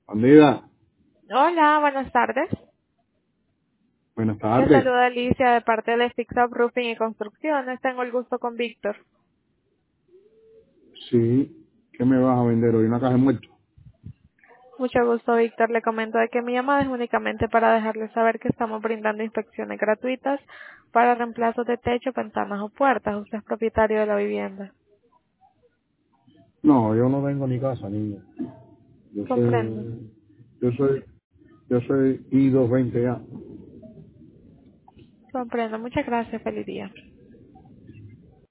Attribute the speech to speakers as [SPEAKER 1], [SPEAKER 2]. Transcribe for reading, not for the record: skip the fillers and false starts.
[SPEAKER 1] Bandida,
[SPEAKER 2] Hola, buenas tardes.
[SPEAKER 1] buenas
[SPEAKER 2] Le
[SPEAKER 1] tardes.
[SPEAKER 2] saluda Alicia de parte de Fix Up Roofing y Construcciones. Tengo el gusto con Víctor.
[SPEAKER 1] Sí, ¿qué me vas a vender hoy? ¿Una caja de muertos?
[SPEAKER 2] Mucho gusto, Víctor. Le comento de que mi llamada es únicamente para dejarle saber que estamos brindando inspecciones gratuitas para reemplazos de techo, ventanas o puertas. Usted es propietario de la vivienda.
[SPEAKER 1] No, yo no tengo ni casa, niño. Yo
[SPEAKER 2] Comprendo.
[SPEAKER 1] soy, yo soy, yo soy I220 ya.
[SPEAKER 2] Comprendo. Muchas gracias. Feliz día.